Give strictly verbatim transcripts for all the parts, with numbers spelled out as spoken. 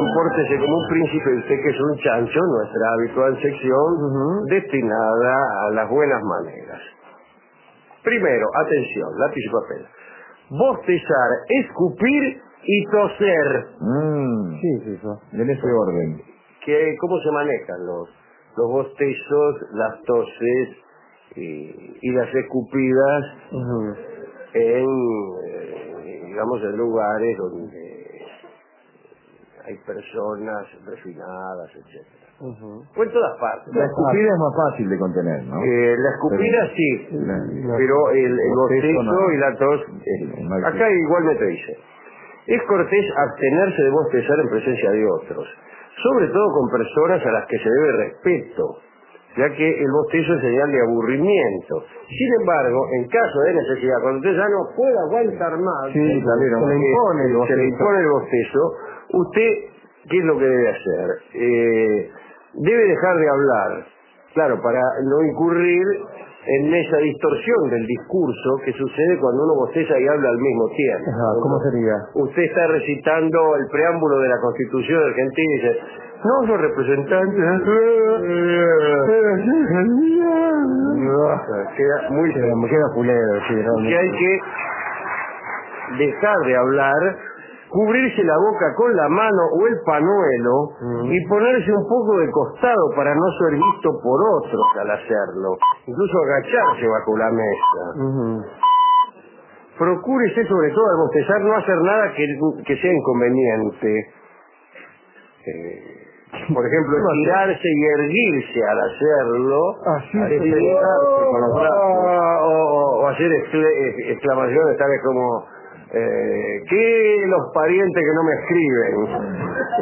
compórtese como un príncipe, usted que es un chancho, nuestra habitual sección uh-huh. destinada a las buenas maneras. Primero, atención, lápiz y papel. Bostezar, escupir y toser. Mm, sí, sí, eso. En ese orden. ¿Qué, ¿Cómo se manejan los, los bostezos, las toses y, y las escupidas uh-huh. en, eh, digamos, en lugares donde hay personas refinadas, etcétera? Uh-huh. O en todas partes. La escupida es más fácil de contener, ¿no? Eh, la escupida pero, sí, la, pero el, el bostezo no. y la tos... El, el acá igualmente dice, es cortés abstenerse de bostezar en presencia de otros, sobre todo con personas a las que se debe respeto, ya que el bostezo es señal de aburrimiento. Sin embargo, en caso de necesidad, cuando usted ya no puede aguantar más, sí, eh, se, le impone el se le impone el bostezo, usted, ¿qué es lo que debe hacer? Eh, debe dejar de hablar, claro, para no incurrir en esa distorsión del discurso que sucede cuando uno bosteza y habla al mismo tiempo. Ajá, ¿cómo sería? Usted está recitando el preámbulo de la Constitución de Argentina y dice, no, los representantes... queda muy... Queda fulero, sí, realmente. Que hay que dejar de hablar, cubrirse la boca con la mano o el panuelo uh-huh. y ponerse un poco de costado para no ser visto por otros al hacerlo. Incluso agacharse bajo la mesa. Uh-huh. Procúrese sobre todo al bostezar no hacer nada que, que sea inconveniente. Eh, por ejemplo, estirarse y erguirse al hacerlo, así oh, con los brazos, o, o, o hacer exclamaciones tales como eh, ¿qué los parientes que no me escriben?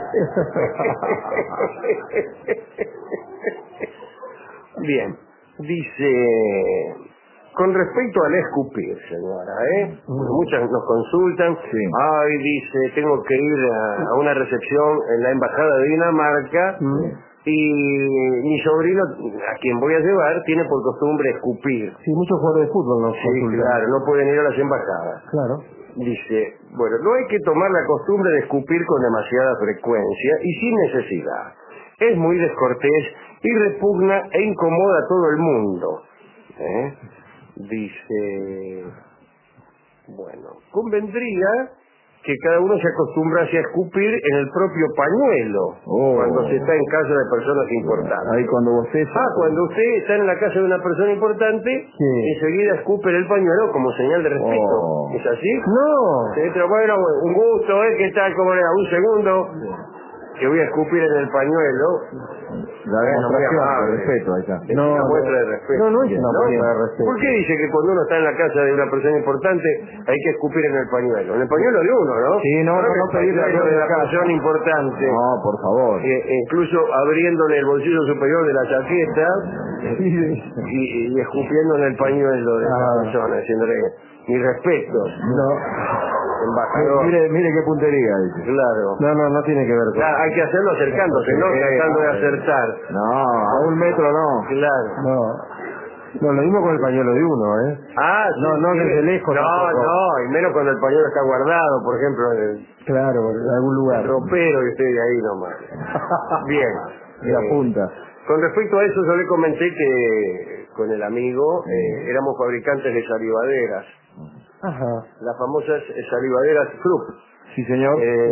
Bien, dice... Con respecto al escupir, señora, ¿eh? Porque muchas nos consultan. Sí. Ay, dice, tengo que ir a, a una recepción en la embajada de Dinamarca sí. y mi sobrino, a quien voy a llevar, tiene por costumbre escupir. Sí, muchos jugadores de fútbol nos Sí, consultan. claro, no pueden ir a las embajadas. Claro. Dice, bueno, no hay que tomar la costumbre de escupir con demasiada frecuencia y sin necesidad. Es muy descortés y repugna e incomoda a todo el mundo. ¿Eh? Dice, bueno, convendría que cada uno se acostumbrase a escupir en el propio pañuelo oh. cuando se está en casa de personas importantes. Ahí cuando usted... Ah, cuando usted está en la casa de una persona importante, sí. enseguida escupe en el pañuelo como señal de respeto. Oh. ¿Es así? No. Sí, pero bueno, un gusto, ¿eh? ¿Qué tal? ¿Cómo era? Un segundo. Que voy a escupir en el pañuelo. La demostración de respeto, ahí está. Es no, una muestra de respeto. No, no es una muestra ¿no? de respeto. ¿Por qué dice que cuando uno está en la casa de una persona importante hay que escupir en el pañuelo? En el pañuelo de uno, ¿no? Sí, no, no, no, no pedir la de la persona importante. No, por favor. Eh, incluso abriéndole el bolsillo superior de la chaqueta y, y escupiendo en el pañuelo de ah. la persona, diciéndole mis respetos. No. Embajador. Mire, mire qué puntería dice. Claro. No, no, no tiene que ver con claro, hay que hacerlo acercándose, no tratando de acertar. No, a un metro no. Claro. No. No, lo mismo con el pañuelo de uno, ¿eh? Ah, sí, no, no sí. desde lejos. No, tampoco. no, y menos cuando el pañuelo está guardado, por ejemplo, en el, claro, en algún lugar. El ropero y usted de ahí nomás. Bien. Y la punta. Con respecto a eso, yo le comenté que con el amigo eh, éramos fabricantes de salivaderas. Ajá. Las famosas salivaderas Krupp. Sí, señor. Eh,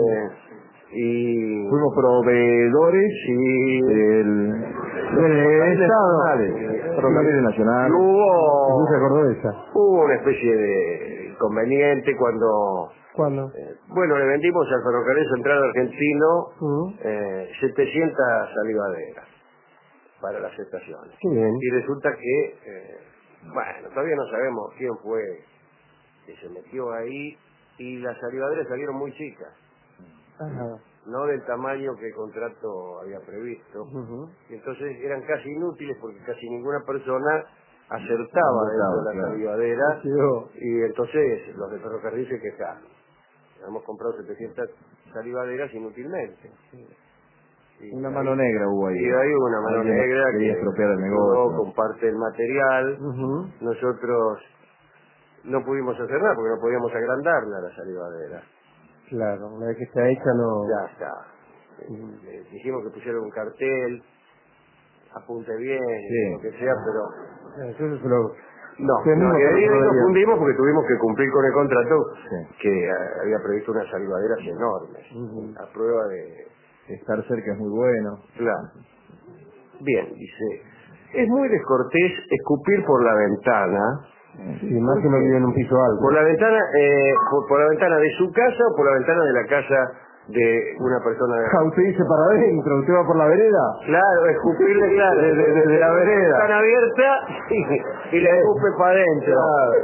y fuimos proveedores y del del Estado, Ferrocarriles Nacional. Hubo, ¿No se acordó de esa? Hubo una especie de inconveniente cuando... ¿Cuándo? Eh, bueno, le vendimos al Ferrocarril Central Argentino uh-huh. eh, setecientas salivaderas para las estaciones. Qué bien. Y resulta que, eh, bueno, todavía no sabemos quién fue que se metió ahí y las salivaderas salieron muy chicas. Ajá. No del tamaño que el contrato había previsto. Uh-huh. Y entonces eran casi inútiles porque casi ninguna persona acertaba no, dentro de la claro. salivadera. Sí, y entonces los de ferrocarril se quejaron. Hemos comprado setecientas salivaderas inútilmente. Sí. Y una ahí, mano negra hubo ahí. Y ahí hubo una mano Alguien negra que estropear el negocio con parte del material. Uh-huh. Nosotros no pudimos hacer nada porque no podíamos agrandarla la salivadera. Claro, una vez que está hecha no... Ya está. Le dijimos que pusiera un cartel, apunte bien, Sí. lo que sea, pero... Eso se lo... No, Sí, no, mismo y que ahí lo nos debería. fundimos porque tuvimos que cumplir con el contrato Sí. que eh, había previsto unas salvaderas enormes, Ujú. a prueba de... Estar cerca es muy bueno. Claro. Bien, dice, es muy descortés escupir por la ventana. Sí, más que no vive en un piso alto. Por la ventana, eh, por, por la ventana de su casa o por la ventana de la casa de una persona de... Ah, usted dice para adentro, usted va por la vereda. Claro, escupirle, claro, Desde de, de la vereda. Están abierta y, y le escupe para adentro.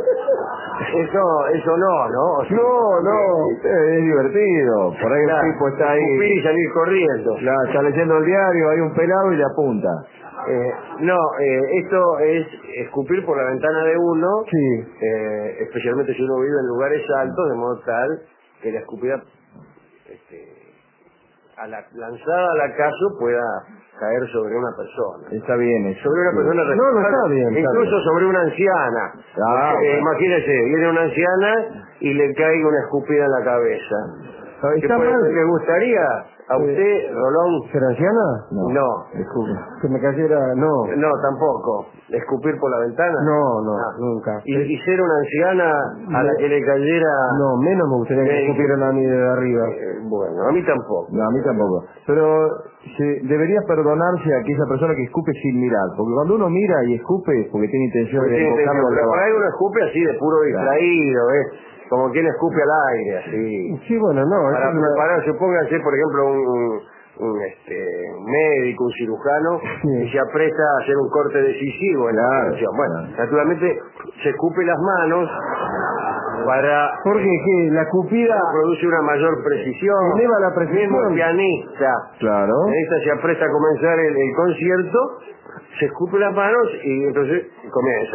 Eso, eso no, ¿no? O sea, No, no, es divertido. Por ahí claro, el tipo está ahí, escupir y salir corriendo. la- está leyendo el diario, hay un pelado y le apunta. Eh, no, eh, esto es escupir por la ventana de uno, Sí. eh, especialmente si uno vive en lugares altos, de modo tal que la escupida este, a la, lanzada al acaso pueda caer sobre una persona. Está bien eso. Sobre una Sí. persona No, no está bien. está incluso bien. sobre una anciana. Ah, Porque, eh, bueno. imagínese, viene una anciana y le cae una escupida en la cabeza. ¿Qué Está puede- mal. ¿Le gustaría a Eh, usted, Rolón? ¿Ser anciana? No. No. Disculpe. Que me cayera, no. No, tampoco. ¿Escupir por la ventana? No, no, Ah. nunca. ¿Y, y ser una anciana a la Me- que le cayera? No, menos me gustaría que Eh, me escupieran a mí de arriba. Eh, bueno, a mí tampoco. No, a mí tampoco. Pero se debería perdonarse a aquella persona que escupe sin mirar. Porque cuando uno mira y escupe es porque tiene intención Porque de tiene embocarlo intención, al pero por ahí trabajo. uno escupe así de puro distraído, ¿ves? Como quien escupe al aire, así. Sí, bueno, no. Para eso es una- preparar, supóngase, por ejemplo, un, un, un, este, un médico, un cirujano, Sí. que se apresta a hacer un corte decisivo en la Claro, operación. Bueno, claro. naturalmente se escupe las manos para... Porque que la escupida produce una mayor precisión. eleva la precisión. Mismo el pianista. Claro. El pianista se apresta a comenzar el, el concierto, se escupe las manos y entonces comienza.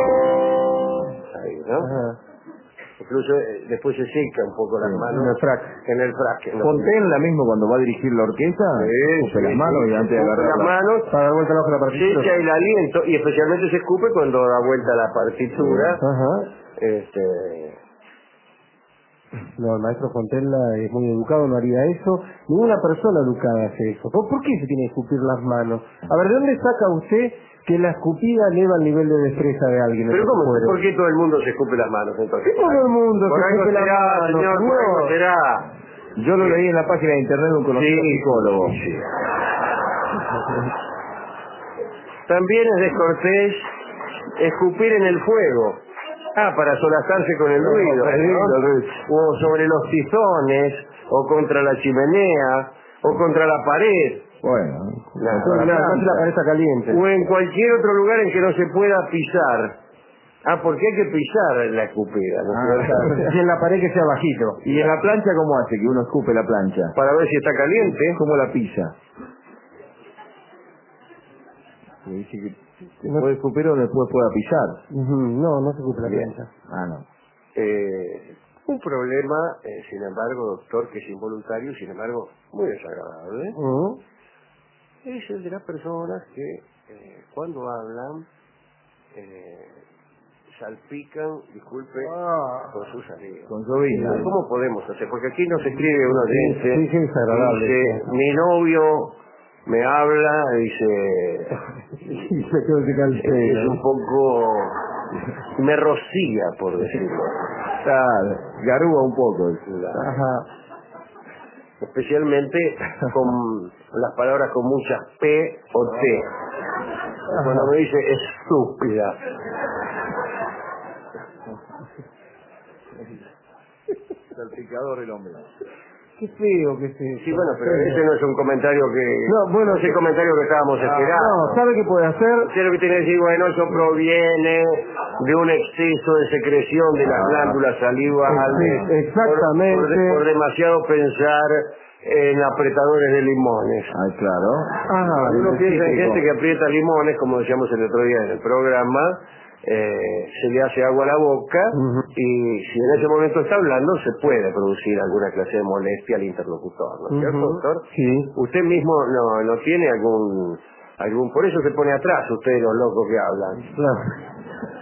Ahí, ¿no? Ajá. Incluso eh, después se seca un poco las Sí, manos en el frac. en el frasque. ¿no? Fontaine, mismo cuando va a dirigir la orquesta, Sí, escupe sí, las manos sí, y antes de escupe agarrar las la- manos, para dar vuelta la hoja de la se partitura. echa el aliento y especialmente se escupe cuando da vuelta la partitura. Ajá. Este, No, el maestro Fontella es muy educado, no haría eso. Ninguna persona educada hace eso. ¿Por por qué se tiene que escupir las manos? A ver, ¿de dónde saca usted que la escupida eleva el nivel de destreza de alguien? pero Eso ¿cómo? puede. ¿Por qué todo el mundo se escupe las manos entonces? Todo el mundo Por se algo escupe las será, manos. señor, por algo No. será. Yo lo leí en la página de internet de un conocido Sí, psicólogo. sí. También es descortés escupir en el fuego. Ah, para solazarse con el ruido. Es lindo, ¿no? Luis. O sobre los tizones, o contra la chimenea, o contra la pared. Bueno, La- contra la la planta. casi la pared está caliente. O en cualquier otro lugar en que no se pueda pisar. Ah, porque hay que pisar la escupida, ¿no? Ah, y en la pared que sea bajito. ¿Y en la plancha cómo hace que uno escupe la plancha? Para ver si está caliente. ¿Cómo la pisa? Me dice que se puede escupir o después pueda pisar. No, no se escupe la Bien. plancha. Ah, no. Eh, un problema, eh, sin embargo, doctor, que es involuntario y sin embargo muy desagradable, Ujú. es el de las personas que eh, cuando hablan eh, salpican, disculpe, Ah. con sus amigos. Con sobrina. ¿Cómo podemos hacer? Porque aquí nos escribe uno Sí, dice, sí, sí, es agradable, dice, sí. mi novio me habla, dice, Y se quedó ese es calcero. un poco, me rocía, por decirlo. Claro, garúa un poco. La- Ajá. especialmente con las palabras con muchas P o T. Cuando me dice estúpida. Salpicador el hombre. Qué feo que se... Sí, bueno, pero ese no es un comentario que... No, bueno, es el comentario que estábamos Ah, esperando. no, ¿sabe qué puede hacer? Usted lo que tiene que decir, bueno, eso proviene de un exceso de secreción de las Ah. glándulas salivales. Sí, exactamente. Por, por de- por demasiado pensar en apretadores de limones. Ah, claro. Cuando Ajá, uno piensa en típico. gente que aprieta limones, como decíamos el otro día en el programa, eh, se le hace agua a la boca Ujú. y si en ese momento está hablando se puede producir alguna clase de molestia al interlocutor, ¿no es cierto, Ujú. doctor? Sí. Usted mismo no, no tiene algún, algún, por eso se pone atrás usted de los locos que hablan. Claro.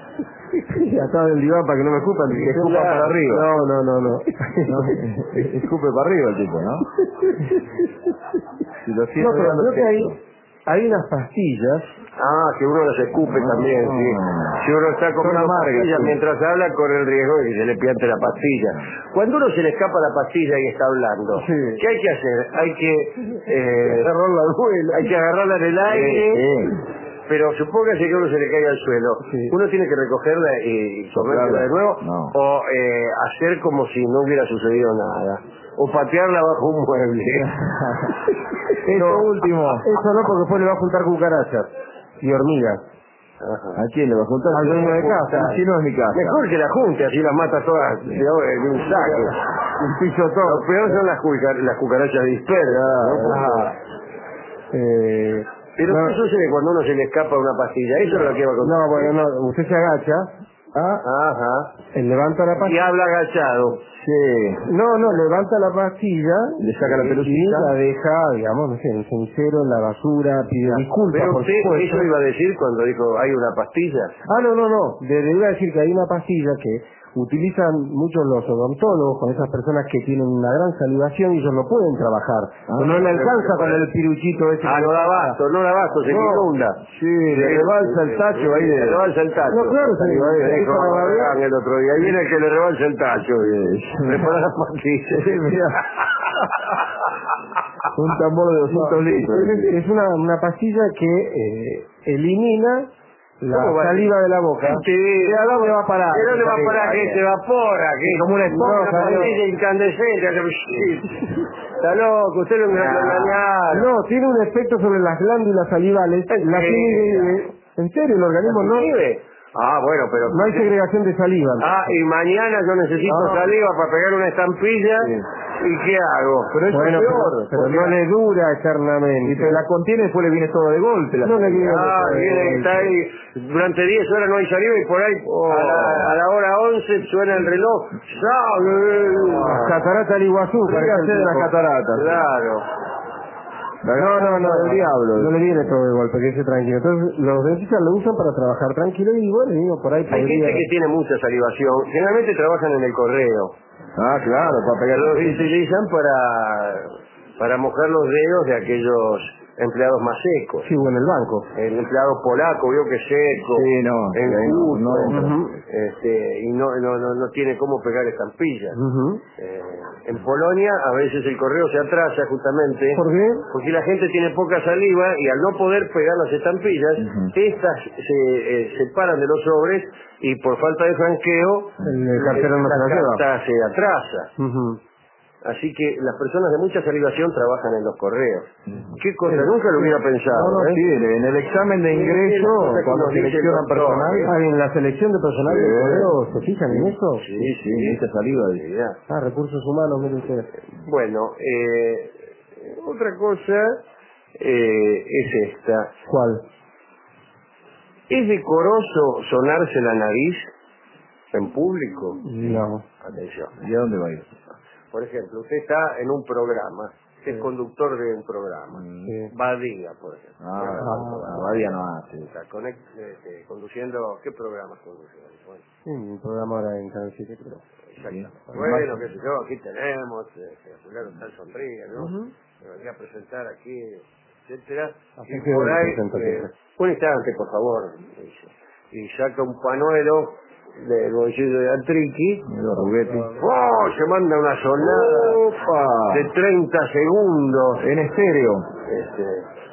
Atado del diván para que no me escupan. Que escupa Claro. para arriba. No, no, no, no. ¿No? Escupe para arriba el tipo, ¿no? Si lo No, cierra, pero lo creo que hay, siento. hay unas pastillas. Ah, que uno las escupe No, también, sí. no. Si uno está comiendo Son amargas, pastillas sí. mientras habla, corre el riesgo de que se le piante la pastilla. Cuando uno se le escapa la pastilla y está hablando, Sí. ¿qué hay que hacer? Hay que eh, Agarrarla al vuelo. hay que agarrarla en el aire, Sí. pero supóngase que uno se le caiga al suelo. Sí. Uno tiene que recogerla y Soplarla. comértela de nuevo, No. o eh, hacer como si no hubiera sucedido nada, o patearla bajo un mueble. Eso último. Eso no, porque después le va a juntar cucarachas y hormigas. Ajá. ¿A quién le va a juntar? Al dueño de casa. Si no es mi casa. Mejor que la junte, así las mata todas de, de un saque. Un piso todo. Lo peor son las, cucar- las cucarachas dispersas, ¿no? Ah. Eh, Pero no, ¿qué sucede cuando uno se le escapa una pastilla? Eso es lo que va a contar. no, bueno, no. Usted se agacha, Ah, Ajá. él levanta la Y pastilla. habla agachado. sí. No, no, levanta la pastilla. Le saca la y pelucita. la deja, digamos, no sé, en el cenicero, en la basura, pide disculpas, Pero por usted supuesto. eso iba a decir cuando dijo, hay una pastilla. Ah, no, no, no. Le, le iba a decir que hay una pastilla que utilizan muchos los odontólogos con esas personas que tienen una gran salivación y ellos no pueden trabajar. Ah, no le alcanza pero- con el piruchito ese. Ah, no da abasto, no da abasto, se No. inunda. Sí, le rebalsa el tacho ahí de... Le rebalsa el tacho. No, claro, se Digo, le- eh, dijo empieza a Barragán babear. el otro día. Ahí viene el que le rebalsa el tacho. Prepara la pastilla. Sí, mira. Un tambor de doscientos litros. Es, es una, una pastilla que eh, elimina la ¿Cómo va? saliva de la boca. Sí. ¿De a dónde va a parar? ¿De dónde va a parar? Que se evapora, que Sí, como una esponja, una ¿no? pastilla incandescente. Está loco, usted lo engañaron. No, tiene un efecto sobre las glándulas salivales. La Sí. tiene, en serio, el organismo no, ¿Vive? Ah, bueno, pero... no hay segregación de saliva. Ah, y mañana yo necesito No. saliva para pegar una estampilla. Sí. ¿Y qué hago? Pero eso Bueno, es pero, peor. pero porque- no le dura Y eternamente. te la contiene y después le viene todo de golpe. La No le viene Ah, todo de viene, golpe. está ahí, durante diez horas no hay saliva y por ahí Oh. a, la, a la hora once suena el reloj. ¡Sale! Las cataratas del Iguazú. parece Fíjate el de las tipo. cataratas. Claro. La No, no, no, del diablo. no le viene todo de golpe, que esté tranquilo. Entonces, los dentistas lo usan para trabajar tranquilo y bueno, digo, por ahí Hay podría... gente que tiene mucha salivación. Generalmente trabajan en el correo. Ah, claro, para pegar Lo los utilizan para, para mojar los dedos de aquellos empleados más secos. Sí, bueno, el banco. El empleado polaco, veo que es seco, Sí, no, en sí, ahí no, justo, no entra. Ujú. este, y no, no, no, no tiene cómo pegar estampillas. Ujú. Eh, en Polonia a veces el correo se atrasa justamente ¿Por qué? porque la gente tiene poca saliva y al no poder pegar las estampillas, Ujú. estas se eh, separan de los sobres y por falta de franqueo El, el cartero no la se lo lleva. carta se atrasa. Ujú. Así que las personas de mucha salivación trabajan en los correos. ¿Qué cosa? Sí. Nunca lo hubiera pensado. No, no, ¿eh? sí, en el examen de ingreso, Sí, sí, cuando sí, sí, seleccionan sí, personal, sí. Ah, en la selección de personal Sí. del correo, ¿se fijan en eso? sí, sí, mucha saliva. Sí, ya. Ah, recursos humanos, mire usted. Bueno, eh, otra cosa eh, es esta. ¿Cuál? ¿Es decoroso sonarse la nariz en público? No. Atención. ¿Y a dónde va a ir? Por ejemplo, usted está en un programa, es conductor de un programa. Sí. Badía, por ejemplo. Ah, Programa ah, de Badía no hace. Está conect- este, conduciendo, ¿qué programas conduce? Bueno, Sí, un programa ahora en Canal siete, creo. exactamente. Sí. Bueno, qué sé yo, aquí tenemos, este, fulano tal sonríe, ¿no? Ujú. Me voy a presentar aquí, etcétera. Así Y que por me ahí, presento eh, siempre. un instante, por favor, dice. Y saca un panuelo del bolsillo de Antriqui. Los Rugetti. ¡Oh! Se manda una sonada ¡Opa! de treinta segundos. En estéreo. Este,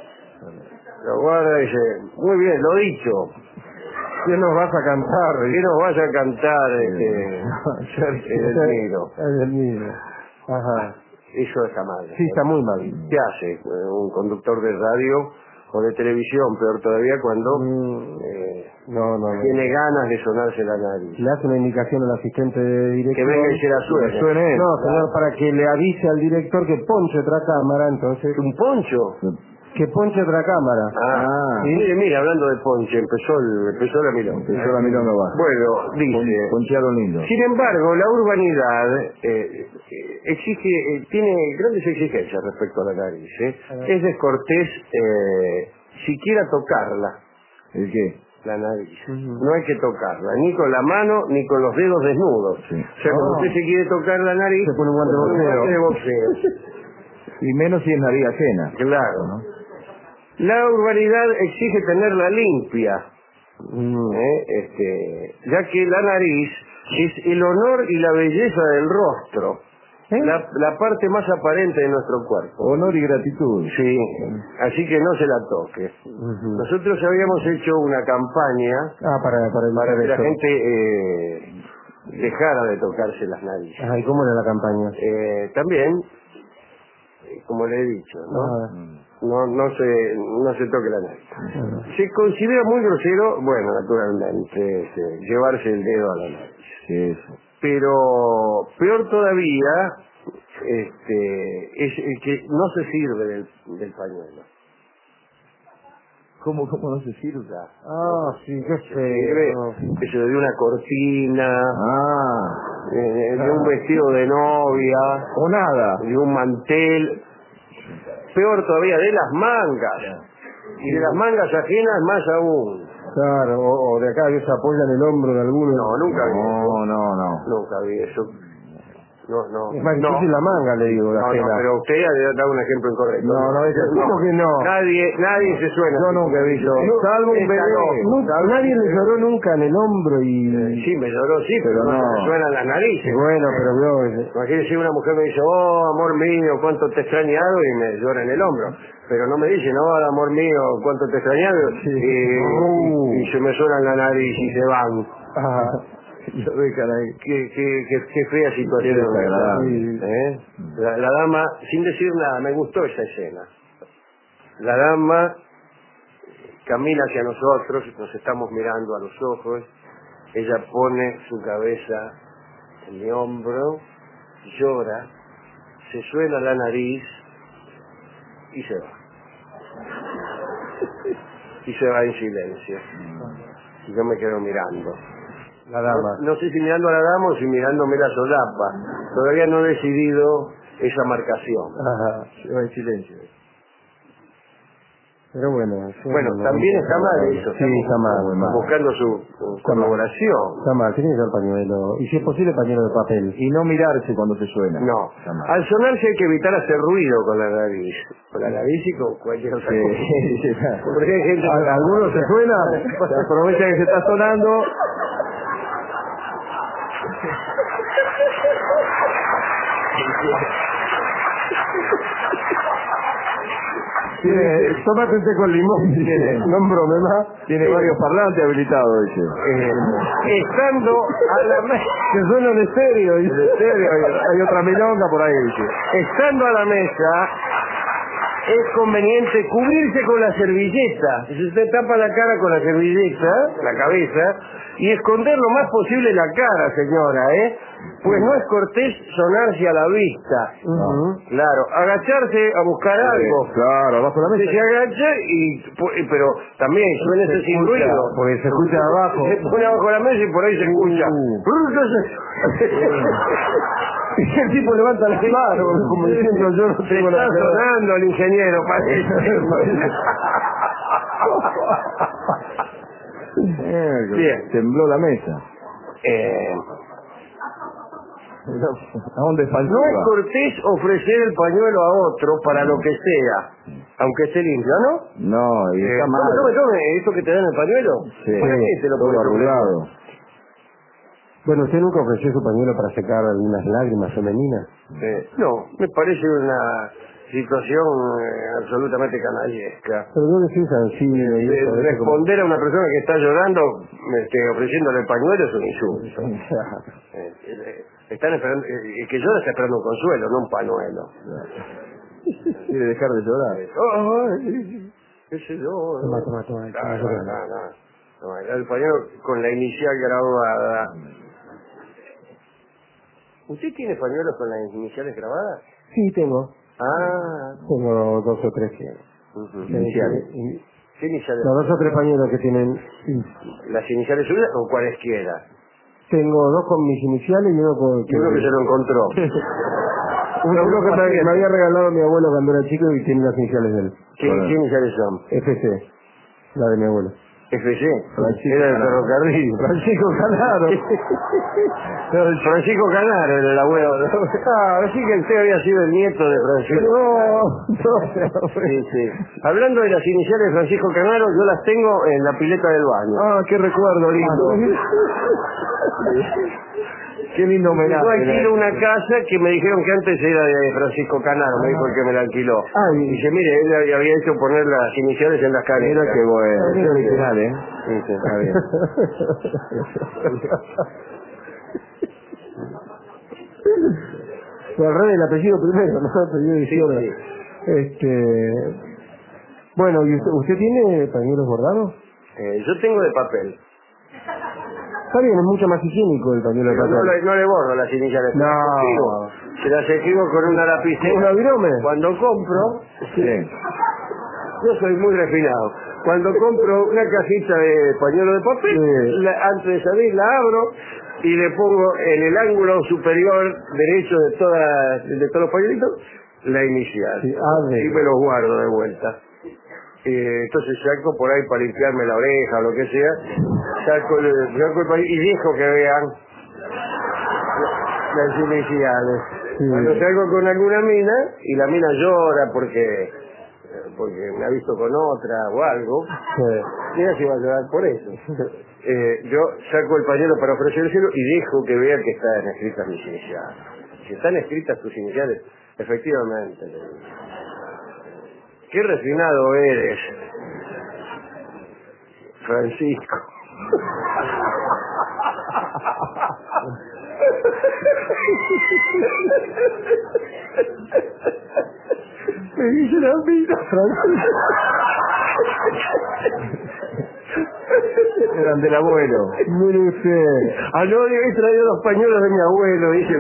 lo guarda y dice, muy bien, lo dicho. ¿Qué nos vas a cantar? ¿Qué nos vas a cantar, este, Edelmiro? Edelmiro. Ajá. Eso está mal. Sí, está muy mal. ¿Qué hace eh, un conductor de radio o de televisión, peor todavía, cuando Mm, eh, No, no, no. tiene ganas de sonarse la nariz? Le hace una indicación al asistente de Que dirección. venga y se la Que suene. suene él. No, señor, para que le avise al director que ponche otra cámara, entonces. ¿Un poncho? Que ponche otra cámara. Ah, y mire, mire, hablando de ponche, empezó, el, empezó la milonga. Empezó la milonga baja. Bueno, dice... Pon- Ponchearon lindo. Sin embargo, la urbanidad eh, eh, exige, eh, tiene grandes exigencias respecto a la nariz. ¿eh? Es descortés eh, siquiera tocarla. ¿El qué? la nariz. No hay que tocarla, ni con la mano, ni con los dedos desnudos. Sí. O sea, cuando Oh. usted se quiere tocar la nariz, Se pone un guante de se pone un boxeo. guante de boxeo. Y menos si es nariz ajena. Claro. ¿no? La urbanidad exige tenerla limpia, Mm. ¿eh? este, ya que la nariz es el honor y la belleza del rostro, ¿Eh? la, la parte más aparente de nuestro cuerpo. Honor y gratitud. Sí, así que no se la toque. Ujú. Nosotros habíamos hecho una campaña Ah, para, para, para evitar que la eso. gente eh, dejara de tocarse las narices. Ajá, ¿y cómo era la campaña? Eh, también, eh, como le he dicho, ¿no? Ah, No, no se, no se toque la nariz. ah. Se considera muy grosero, bueno, naturalmente, este, llevarse el dedo a la nariz. Eso. Pero peor todavía, este, es el que no se sirve del, del pañuelo. ¿Cómo, cómo no se sirve? Ah, sí, qué Se sirve, feo. eso de una cortina, Ah. eh, de un vestido de novia, O nada. de un mantel, peor todavía de las mangas, y de las mangas ajenas más aún. Claro, o, o de acá que se apoya en el hombro de alguno. No, nunca vi eso. No, no, no. Nunca vi eso. No, no. Es más no. difícil la manga, le digo, la No, no, ajena. pero usted ha dado un ejemplo incorrecto. No, no, ese- ¿Cómo que no? Nadie, nadie se suena. Yo nunca he visto. Salvo un Esta bebé. no. Nunca- nadie le lloró nunca en el hombro y... Eh, Sí, me lloró, sí, pero, Pero no, no. se me suenan las narices. Bueno, pero vio... Imagínese una mujer me dice, oh, amor mío, cuánto te he extrañado, y me llora en el hombro. Pero no me dice, no, amor mío, cuánto te he extrañado, y, Uh. y, y se me suenan la nariz y se van. Ah, Lo dejan ahí. Qué, qué, qué, qué fea situación. Qué desagradable. Sí. ¿Eh? La, la dama, sin decir nada, me gustó esa escena. La dama camina hacia nosotros, nos estamos mirando a los ojos, ella pone su cabeza en mi hombro, llora, se suena la nariz y se va. Y se va en silencio. Y yo me quedo mirando. la dama. No, no sé si mirando a la dama o si mirándome la solapa. Todavía no he decidido esa marcación. Ajá, Se va en silencio. pero bueno... eso Bueno, no- también no- está mal eso. Sí, está mal, muy mal. Buscando su su colaboración. Está mal, tiene que ser pañuelo. Y si es posible, pañuelo de papel. Y no mirarse cuando se suena. No. Está mal. Al sonarse hay que evitar hacer ruido con la nariz. Con la nariz y con cualquier otra cosa. Sí. Porque hay gente... Al- Algunos se suena, se aprovecha que se está sonando. Tiene, tómate un té con limón, Tiene- no brome más. Tiene varios parlantes habilitados ese. Eh, estando a la mesa... Que suenan estéreo. En serio, hay, hay otra milonga por ahí, dice. Estando a la mesa, es conveniente cubrirse con la servilleta. Si usted tapa la cara con la servilleta, la cabeza, y esconder lo más posible la cara, señora, ¿eh? Pues no es cortés sonarse a la vista. Ujú. Claro, agacharse a buscar algo. Claro, abajo de la Usted mesa. se agacha y... pu- pero también suénese sin escucha, ruido. porque se escucha abajo. Se pone abajo de la mesa y por ahí se escucha. Y el tipo levanta las manos, como diciendo, yo no Se tengo está la cara. sonando el ingeniero, parece. Eh, Bien. Tembló la mesa. Eh, ¿A dónde faltó? no es cortés ofrecer el pañuelo a otro para lo que sea, aunque esté limpio, ¿no? No, y Eh, está mal. tome, tome, tome, ¿eso que te dan el pañuelo? Sí, ¿Para qué te lo todo pones arrugado. Bueno, ¿usted nunca ofreció su pañuelo para secar algunas lágrimas femeninas? Eh, no, me parece una situación eh, absolutamente canallesca. Pero creo que sí, sensible. y Eh, eso, eso responder a una persona que está llorando este, ofreciéndole el pañuelo es un insulto. como- Eh, eh, están esperando, eh, el que llora está esperando un consuelo, no un pañuelo. Quiere dejar de llorar. Ay, qué sé yo. Toma, toma, toma, No, toma, no, toma. no, no. No, el pañuelo con la inicial graduada. ¿Usted tiene pañuelos con las iniciales grabadas? Sí, tengo. Ah. Tengo dos o tres. Ujú. Iniciales. Y- ¿Qué iniciales? No, dos o tres pañuelos que tienen... ¿Las iniciales suyas o cualesquiera? Tengo dos con mis iniciales y uno con... Y uno que se lo encontró. Uno, uno que me, me había regalado mi abuelo cuando era chico y tiene las iniciales de él. ¿Qué, Bueno. ¿Qué iniciales son? F C, la de mi abuelo. F C, Francisco era el Canaro. ferrocarril. Francisco Canaro. No, el Francisco Canaro era el abuelo. Ah, así que usted había sido el nieto de Francisco. No, no. Sí, sí. Hablando de las iniciales de Francisco Canaro, yo las tengo en la pileta del baño. Ah, qué recuerdo lindo. Qué lindo homenaje. Yo alquilo una casa que me dijeron que antes era de Francisco Canaro, me dijo el que me la alquiló. Ah, y- Dice, mire, él había hecho poner las iniciales en las canetas. Mira qué bueno. Ah, Qué mira. original, ¿eh? Sí, sí. Está bien. Fue al revés el apellido primero, ¿no? El apellido de Sí, izquierda. sí. Este... Bueno, ¿y usted, usted tiene pañuelos bordados? Eh, yo tengo de papel. Está bien, es mucho más higiénico el pañuelo de Pero no, papel. le, no le borro las iniciales. No. Se las escribo. Se las escribo con una lapicera. ¿Un virome? Cuando compro, Sí. yo soy muy refinado. Cuando compro una cajita de pañuelo de papel, Sí. la- antes de salir la abro y le pongo en el ángulo superior derecho de, todas, de todos los pañuelitos la inicial. Sí, A D. Y me los guardo de vuelta. Eh, entonces saco por ahí para limpiarme la oreja o lo que sea, saco el, saco el pañuelo y dejo que vean las iniciales. Sí. Cuando salgo con alguna mina y la mina llora porque porque me ha visto con otra o algo, Sí. mira si va a llorar por eso. Eh, yo saco el pañuelo para ofrecérselo y dejo que vea que están escritas mis iniciales. Si están escritas tus iniciales, efectivamente. le digo. Qué refinado eres, Francisco. Me dice la vida, Francisco. Eran del abuelo. Mire usted. Ah, no, he traído los pañuelos de mi abuelo, dice.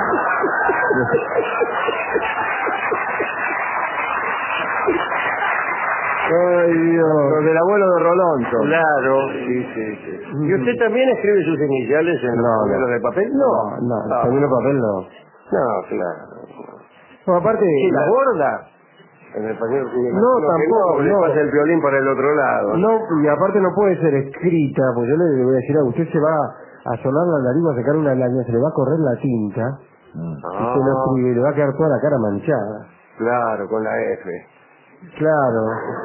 Ay, Dios. Los del abuelo de Rolonto. Claro, sí, sí, sí. ¿Y usted también escribe sus iniciales en los No, pañuelos no. de papel? No, no, el Ah, pañuelo de papel no. no, claro. No, aparte... ¿Y la la- borda? En el pañuelo. No, Lo que tampoco, le no. pasa el violín para el otro lado. No, y aparte no puede ser escrita, porque yo le voy a decir a usted se va a sonar la nariz, va a sacar una lágrima, se le va a correr la tinta, y Ah, se lo escribe, y le va a quedar toda la cara manchada. claro, con la F. Claro,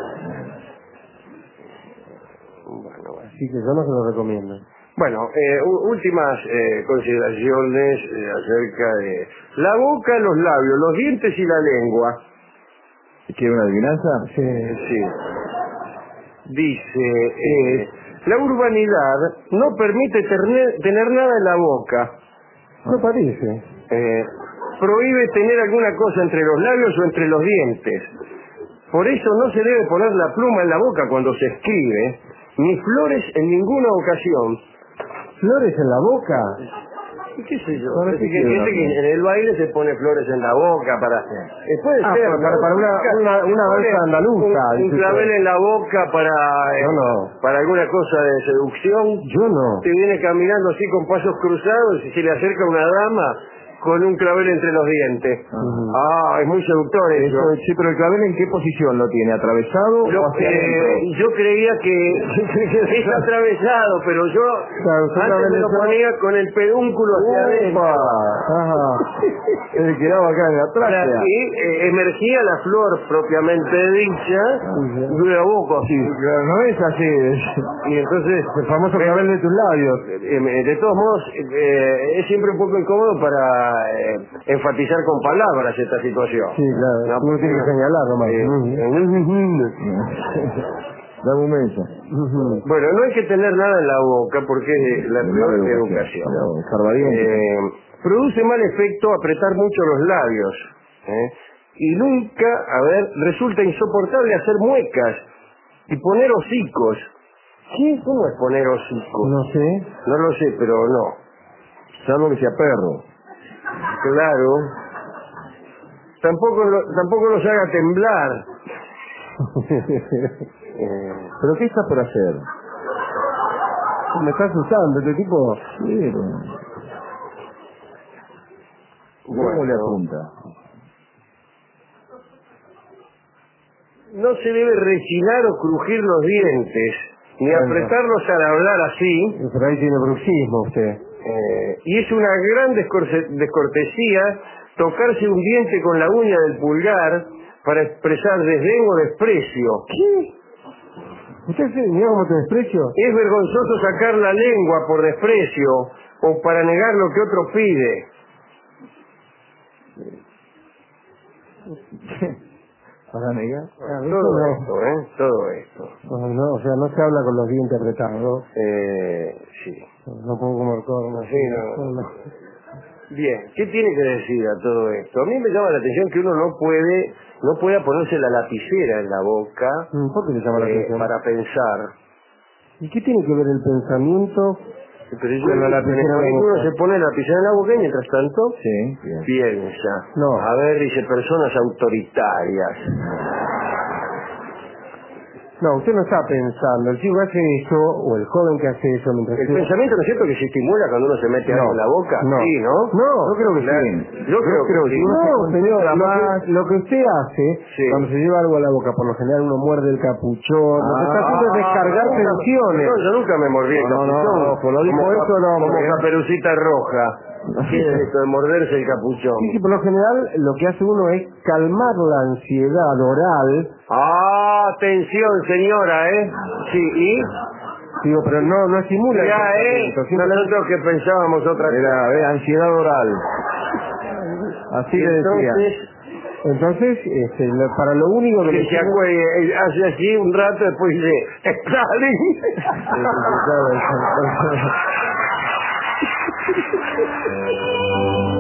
Bueno, bueno. así que yo no se lo recomiendo. Bueno, eh, u- últimas eh, consideraciones eh, acerca de la boca, los labios, los dientes y la lengua. ¿Quiere una adivinanza? Eh, sí. Dice, eh, la urbanidad no permite tener, tener nada en la boca. No parece. Eh, prohíbe tener alguna cosa entre los labios o entre los dientes. Por eso no se debe poner la pluma en la boca cuando se escribe, ni flores en ninguna ocasión. ¿Flores en la boca? ¿Y qué sé yo? Ahora Así sí que hay quiero gente una que en el baile se pone flores en la boca para... Eh, puede Ah, ser, para- ¿no? para- para una- una- una Pone danza andaluza, Un, un dice clavel usted. en la boca para, eh, No, no. para alguna cosa de seducción. Yo no. Te viene caminando así con pasos cruzados y se le acerca una dama con un clavel entre los dientes. Ujú. Ah, es muy seductor eso. Eso, sí, pero el clavel ¿en qué posición lo tiene? ¿Atravesado Lo- o hacia eh, adentro? yo creía que es atravesado, pero yo Claro, usted antes me lo atravesado. ponía con el pedúnculo hacia adentro. ¡Upa! Ajá. Se quedaba acá en la Para tráquea. que eh, emergía la flor propiamente dicha de la boca, así. Claro, no es así. Y entonces, El famoso me- clavel de tus labios. eh, de todos modos, eh, es siempre un poco incómodo para eh, enfatizar con palabras esta situación. Sí, claro. No, Uno tiene que señalar nomás. Dame un beso. Ujú. Bueno, no hay que tener nada en la boca porque es la peor educación. No, escarbadiente. Eh, produce mal efecto apretar mucho los labios. ¿eh? Y nunca, a ver, resulta insoportable hacer muecas y poner hocicos. ¿Qué? ¿Cómo es poner hocicos? No sé. No lo sé, pero no. Salvo que sea perro. Claro. Tampoco, lo- tampoco los haga temblar. Eh, ¿Pero qué está por hacer? Me está asustando este tipo. Sí, pero... ¿Cómo Bueno. le apunta? No se debe rechinar o crujir los dientes ni Bueno. apretarlos al hablar así. Pero ahí tiene bruxismo usted. Eh, y es una gran descorce- descortesía tocarse un diente con la uña del pulgar para expresar desdén o desprecio. ¿Qué? ¿Usted se, mira cómo te desprecio? Es vergonzoso sacar la lengua por desprecio o para negar lo que otro pide. ¿Para negar? Ah, eso Todo no. esto, ¿eh? Todo esto. No, no, o sea, no se habla con los dientes apretados, ¿no? Eh, sí. No puedo comer corno. Sí, no. Bien, ¿qué tiene que decir a todo esto? A mí me llama la atención que uno no puede, no pueda ponerse la lapicera en la boca ¿Por qué le llama la eh, atención? para pensar. ¿Y qué tiene que ver el pensamiento Pero yo con la en lapicera en la el boca? uno se pone la lapicera en la boca y mientras tanto Sí, bien. piensa. No. A ver, dice personas autoritarias. No, usted no está pensando. El chico hace eso, o el joven que hace eso mientras... El se- pensamiento, ¿no es cierto que se estimula cuando uno se mete algo No, en la boca? no. Sí, ¿no? No, Yo creo que Claro. sí. Yo creo que sí. No, señor, lo más. que, lo que usted hace, Sí. cuando se lleva algo a la boca, por lo general uno muerde el capuchón, lo que está haciendo es descargar Ah, tensiones. No, yo nunca me mordí el No, no, capuchón. no, pues lo dijo Como eso, cap- no, Como hombre. Caperucita Roja. ¿Qué es esto de morderse el capuchón? Sí, sí, por lo general lo que hace uno es calmar la ansiedad oral. Ah, atención, señora, ¿eh? Sí, ¿y? Digo, pero no, no estimula el Ya, ¿eh? pensamiento, simplemente- Nosotros que pensábamos otra cosa. Era, ve, ansiedad oral. Así Y le decía. entonces, Entonces, este, lo- para lo único que que le se sirve- acuerde, hace así un rato, después dice, ¡Stalin!